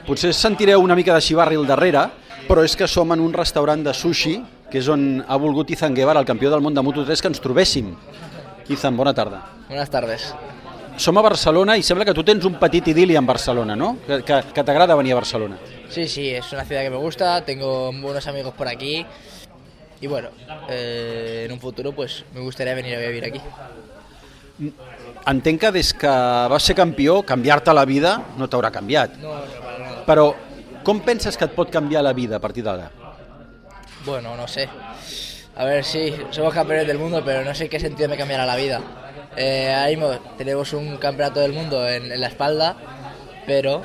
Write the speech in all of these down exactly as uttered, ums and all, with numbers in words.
Potser sentireu una mica de xivarri al darrere, però és que som en un restaurant de sushi, que és on ha volgut Izan Guevara, el campió del món de Moto tres, que ens trobéssim. Izan, bona tarda. Buenas tardes. Som a Barcelona i sembla que tu tens un petit idili en Barcelona, ¿no? Que, que, que t'agrada venir a Barcelona. Sí, sí, es una ciudad que me gusta, tengo buenos amigos por aquí y bueno, eh, en un futuro pues me gustaría venir a vivir aquí. Entenc que des que vas ser campió, canviar-te la vida no t'haurà canviat. No, no, para nada. Però com penses que et pot canviar la vida a partir d'ara? Bueno, no sé. A ver, sí, somos campeones del mundo, pero no sé qué sentido me cambiará la vida. Eh, ahora mismo tenemos un campeonato del mundo en, en la espalda, pero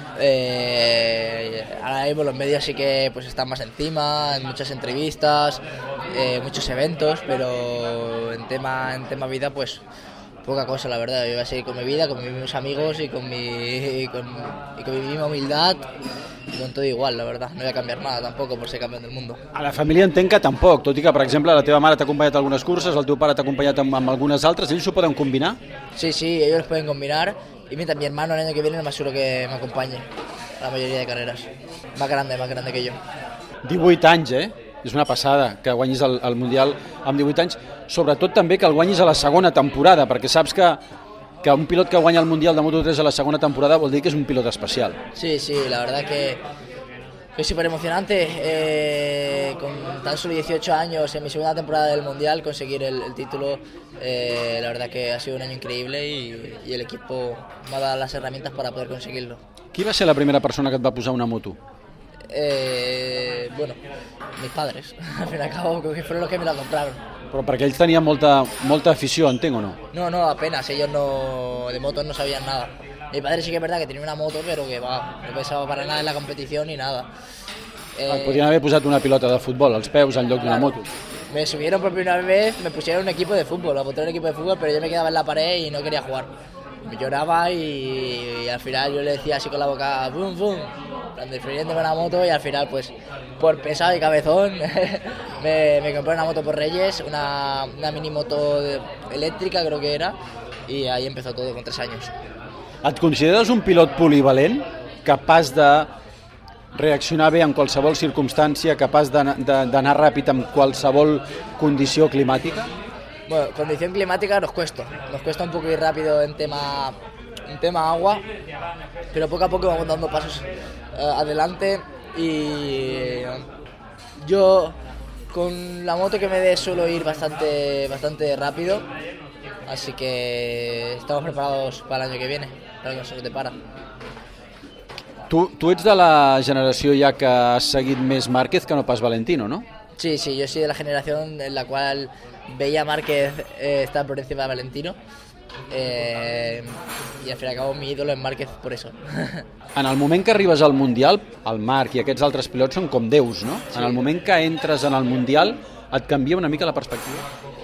eh, ahora mismo los medios sí que pues están más encima, en muchas entrevistas, eh, muchos eventos, pero en tema, en tema vida pues poca cosa, la verdad. Yo voy a seguir con mi vida, con mis mismos amigos y con mi, y con, y con mi misma humildad y con todo igual, la verdad. No voy a cambiar nada tampoco por ser campeón del mundo. A la família entenc que tampoc, tot i que, per exemple, la teva mare t'ha acompanyat a algunes curses, el teu pare t'ha acompanyat amb, amb algunes altres, ells s'ho poden combinar? Sí, sí, ellos los pueden combinar y mientras mi hermano el año que viene me aseguro que me acompañe a la mayoría de carreras. Más grande, más grande que yo. divuit anys, eh? És una passada que guanyis el, el Mundial amb divuit anys, sobretot també que el guanyis a la segona temporada, perquè saps que, que un pilot que guanya el Mundial de Moto tres a la segona temporada vol dir que és un pilot especial. Sí, sí, la verdad que es súper emocionante, eh, con tan solo dieciocho años en mi segunda temporada del Mundial conseguir el, el título, eh, la verdad que ha sido un año increíble y, y el equipo me ha dado las herramientas para poder conseguirlo. Qui va ser la primera persona que et va posar una moto? Eh, bueno, mis padres, al fin y al cabo, que fueron los que me la compraron. Però perquè ells tenien molta, molta afició, entenc o no? No, no, apenas, ellos no de motos no sabían nada. Mi padre sí que es verdad que tenía una moto, pero que va, no pensaba para nada en la competición ni nada. Eh... Ah, podien haver posat una pilota de futbol als peus en lloc d'una moto. Me subieron por primera vez, me pusieron un equipo de fútbol, me apuntaron un equipo de fútbol, pero yo me quedaba en la pared y no quería jugar. Me lloraba y, y al final yo le decía así con la boca, ¡bum, bum! Defendiéndome la moto y al final pues por pesado y cabezón me, me compré una moto por Reyes, una, una mini moto de, eléctrica creo que era, y ahí empezó todo con tres años. Et consideres un pilot polivalent, capaç de reaccionar bé en qualsevol circumstància, capaç d'anar ràpid en qualsevol condició climàtica? Bueno, condición climática nos cuesta, nos cuesta un poco ir rápido en tema, en tema agua, pero poco a poco vamos dando pasos uh, adelante y yo con la moto que me dé suelo ir bastante, bastante rápido, así que estamos preparados para el año que viene, para lo que nos depara. Tu, tu ets de la generació ja que has seguit més Márquez que no pas Valentino, no? Sí, sí, yo soy de la generación en la cual veía a Márquez eh, estar por encima de Valentino eh, y al fin y al cabo mi ídolo es Márquez por eso. En el moment que arribes al Mundial, el Marc i aquests altres pilots són com déus, no? Sí. En el moment que entres en el Mundial et canvia una mica la perspectiva?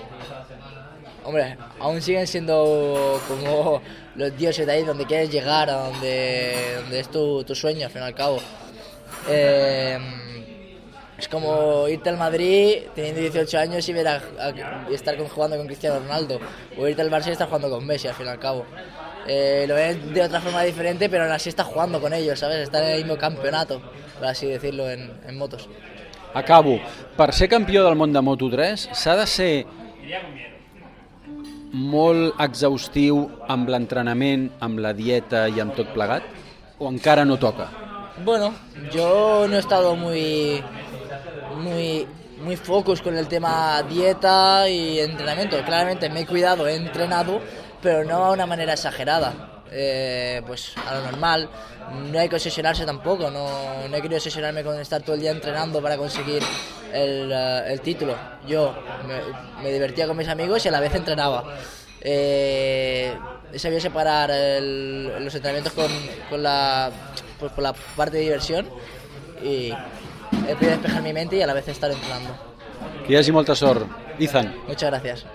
Hombre, aún siguen siendo como los dioses de ahí donde quieres llegar, a donde, donde es tu, tu sueño al fin y al cabo. Eh, Es como irte al Madrid teniendo dieciocho años y ver a, a, y estar con, jugando con Cristiano Ronaldo, o irte al Barça y estar jugando con Messi al fin y al cabo. Eh, lo ves de otra forma diferente, pero aún así estás jugando con ellos, ¿sabes? Estar en el mismo campeonato, por así decirlo, en, en motos. Acabo. Per ser campió del món de Moto tres s'ha de ser molt exhaustiu amb l'entrenament, amb la dieta i amb tot plegat? O encara no toca? Bueno, yo no he estado muy... muy muy focus con el tema dieta y entrenamiento. Claramente me he cuidado, he entrenado, pero no a una manera exagerada, eh, pues a lo normal. No hay que obsesionarse tampoco, no, no he querido obsesionarme con estar todo el día entrenando para conseguir el, uh, el título. Yo me, me divertía con mis amigos y a la vez entrenaba. Eh, he sabido separar el, los entrenamientos con, con, la, pues, con la parte de diversión y he podido despejar mi mente y a la vez estar entrenando. Que hi hagi molta sort, Izan. Muchas gracias.